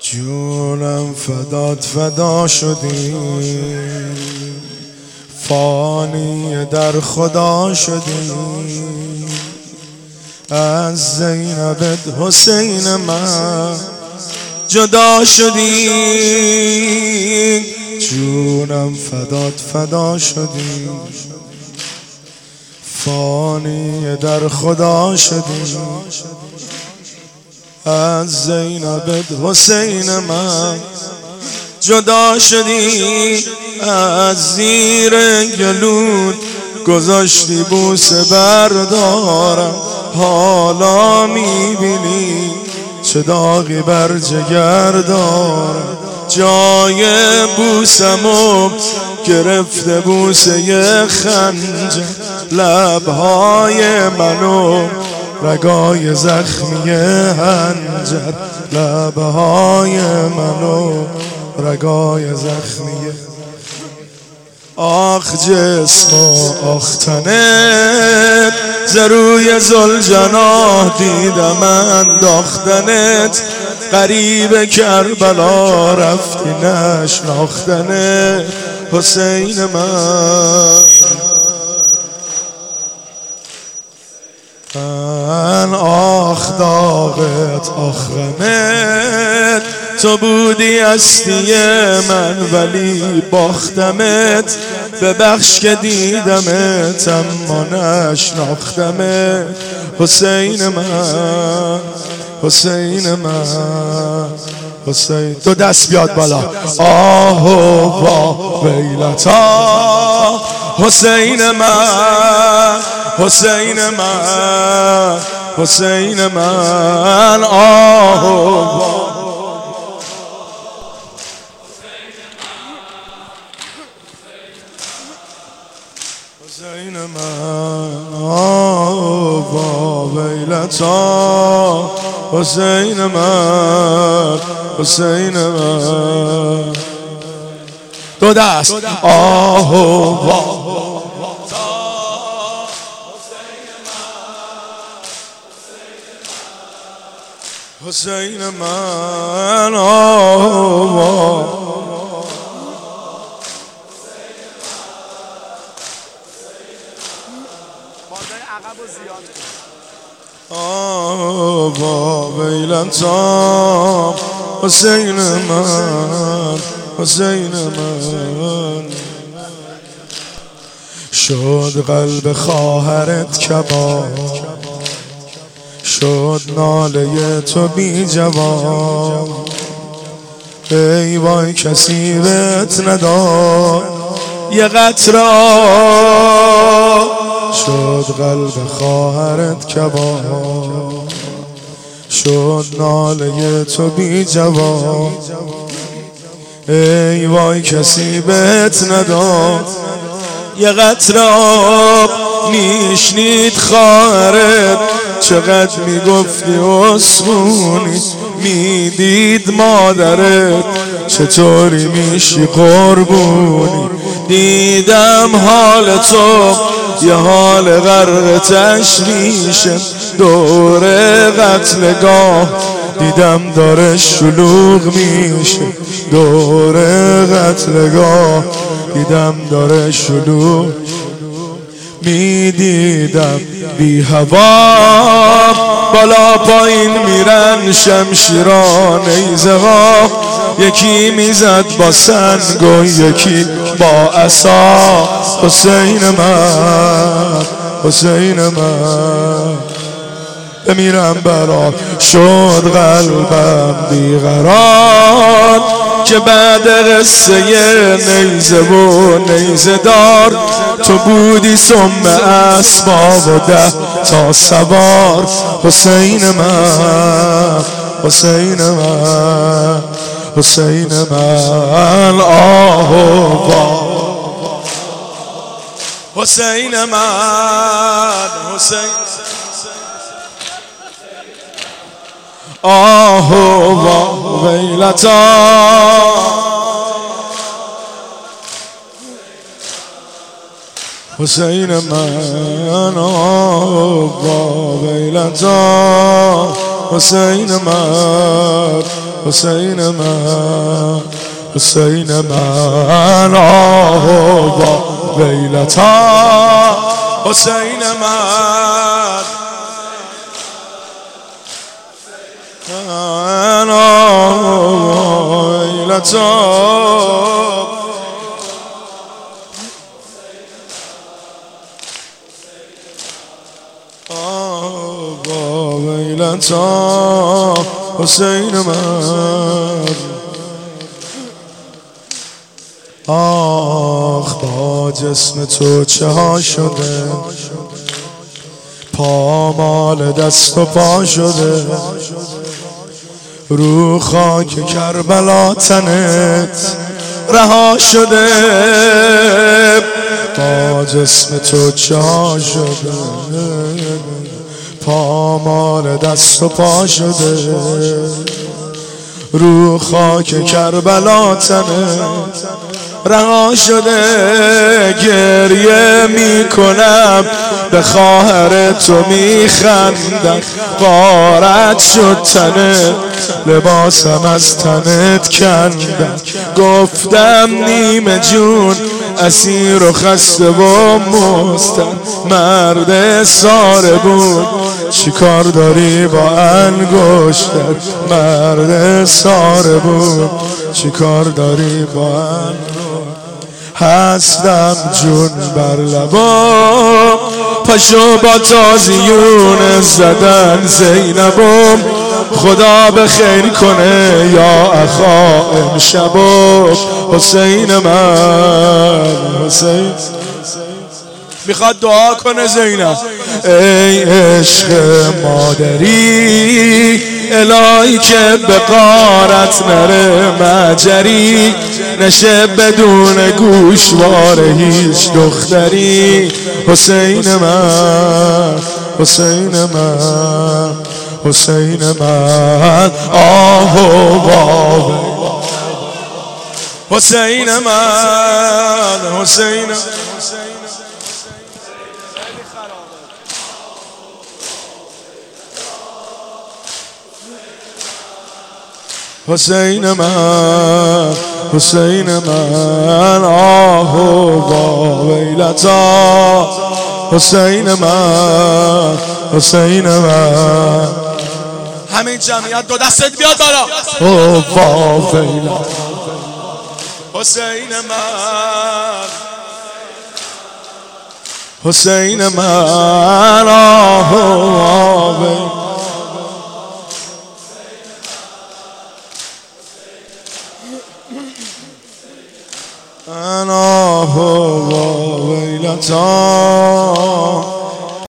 جونم فدات فدا شدی، فانی در خدا شدی. از زینبت حسین من جدا شدی، جونم فدات فدا شدی، فانی در خدا شدی. از زینبت حسین من جدا شدی، از زیر گلود گذاشتی بوسه بردارم. حالا میبینی چه داغی بر جگر دارم. جای بوسمو گرفته بوسه خنجر، لبهای منو رگای زخمی هنجر، لبهای منو رگای زخمی. آخ جسم و آخ تنت، زروی زلجناه دیدم انداختنت. غریب کربلا رفتی نشناختنت حسین من. آخ داغت آخ غمت، تو بودی هستی من ولی باختمت. ببخش که دیدمت اما نشناختمت حسین من، حسین من، حسین. تو دست بیاد بالا. آه و ویلتا حسین من، حسین من، حسین من. آه حسین من، آه ویلتا حسین من، حسین من. دو دست. آه حسین من، آه ویلتا حسین من، حسین من. شد قلب خواهرت کباب، شد ناله تو بی جواب. ای وای کسی بهت نداد یه قطره، شد قلب خواهرت کباب، شد ناله تو بی جواب. ای وای کسی بهت نداد یه قطره آب. میشنید خواهرت چقدر میگفتی اسمونی، میدید مادرت چطوری میشی قربونی. دیدم حال تو یه حال غرق تشویشه، دور قتلگاه دیدم داره شلوغ میشه، دور قتلگاه دیدم داره شلوغ. میدیدم بی هوا بالا پایین میرن شمشیران نیزه ها، یکی میزد با سنگ و یکی با عصا. حسین من، حسین من. بمیرم برات شد قلبم بیقرار، که بعد قصه نیزه و نیزه دار تو بودی سم اسباب و 10 تا سوار. حسین من، حسین من، حسین من. آه حسین من، حسین. آه و ویلتا حسین من، آه و ویلتا حسین من. حسین من حسین من آه ویلتا حسین من آه ویلتا ویلتا حسین من آخ با جسم تو چه ها شده پامال دست و پا شده رو خاک کربلا تنت رها شده با جسم تو چه ها شده پامال دست و پا شده رو خاک کربلا تنت رها شده گریه میکنم به خواهر تو میخندم غارت شد تنت لباسم از تنت کندم گفتم نیمه جون اسیر و خسته و مستم مرد ساره بود چی کار داری با انگشتت مرد ساره بود چی کار داری با انگشتت هستم جون بر لبام پاشو با تازیون زدن زینبم خدا به خیر کنه یا اخا امشبم حسین من حسین میخواد دعا کنه زینب ای عشق مادری الهی که به غارت نره مجری نشه بدون گوشواره هیچ دختری حسین من حسین من حسین من آه و حسین من حسین حسین من حسین من آه و ویلتا حسین من حسین من همین جمعیت دو دستت بیاد بالا اوه و ویلتا حسین من حسین من آه و ویلتا أنا هو ويلتا